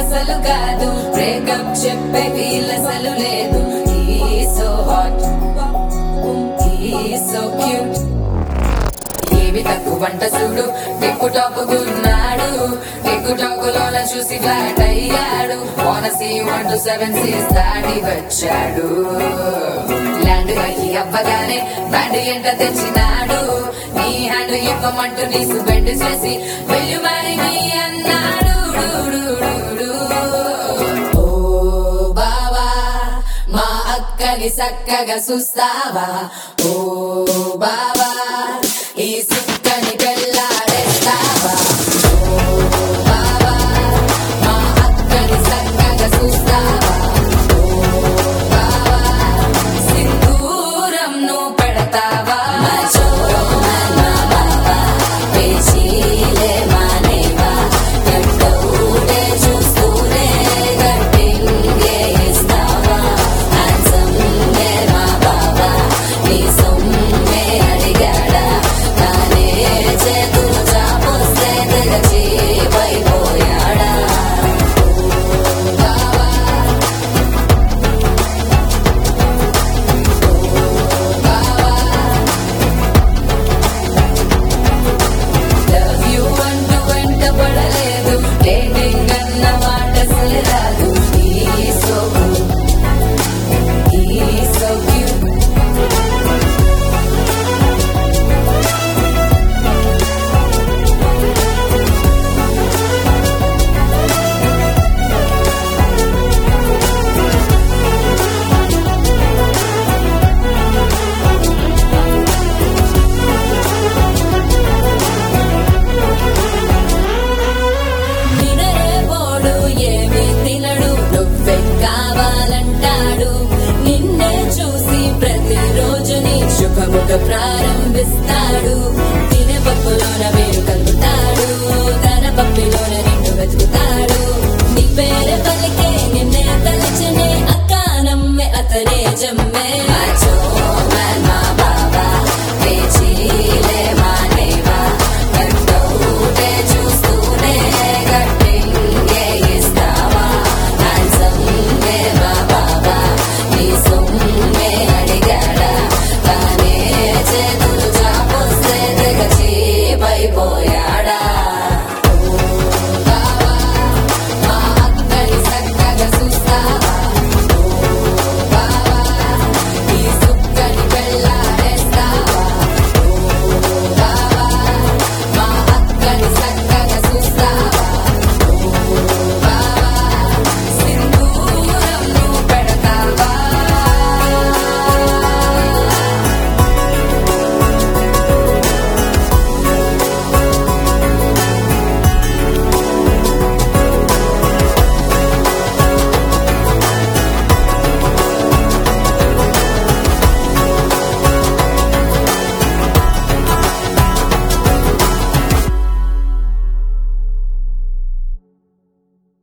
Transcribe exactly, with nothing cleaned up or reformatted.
అసలు కాదు, బ్రేకప్ చెప్పే వీలసలు లేదు. He's so hot, he's so cute. ఏమి తక్కువ వంట చూడు, టిక్కు టాపుకున్నాడు. టిక్కు టాకులోన చూసి ఫ్లాట్ అయ్యాడు. వానసి వన్ టు సెవెన్ సీస్ దాటి వచ్చాడు. ల్యాండ్ అయ్యి అవ్వగానే బ్యాండ్ ఎంట తెచ్చినాడు. నీ హ్యాండ్ ఇవ్వమంటూ నీసు బెండ్ చేసి వెళ్ళు మరి నీ అన్నాడు. ఓ బావా మా అక్కని చక్కగా చూస్తావా? ఓ బావా ఈ సుక్కని పెళ్ళాడేస్తావా? ఓ బావా మా అక్కని చక్కగా చూస్తావా? ఓ బావా సింధూరం నువ్వు పెడతావా? మచో మా బావా పేచీలే మానేవా? గడ్డూడే చూస్తూనే గట్టింగే ఇస్తావా? హ్యాండ్సమ్ గే మా బావా నీ సొమ్మే అడిగాడా? తానే చేతులు చాపొస్తే తెగచి పైపోయాడా? ఓ బావా లవ్ యూ అంటూ వెంట పడలేదు. డేటింగ్ అన్న మాట అసలు రాదు. He's so good, he's so cute. నినరేపోడు ఏమీ తినడు, నువ్వే కావాలంటాడు. నిన్నే చూసి ప్రతిరోజు నీ శుభముఖ ప్రారంభిస్తాడు. తినే పప్పులోన వేరు కలుపుతాడు, తన పప్పిలోన నిన్ను వెతుకుతాడు. నీ పేరే పలికే నిన్నే తలచనే అక్క నమ్మే అతనే జమ్మే.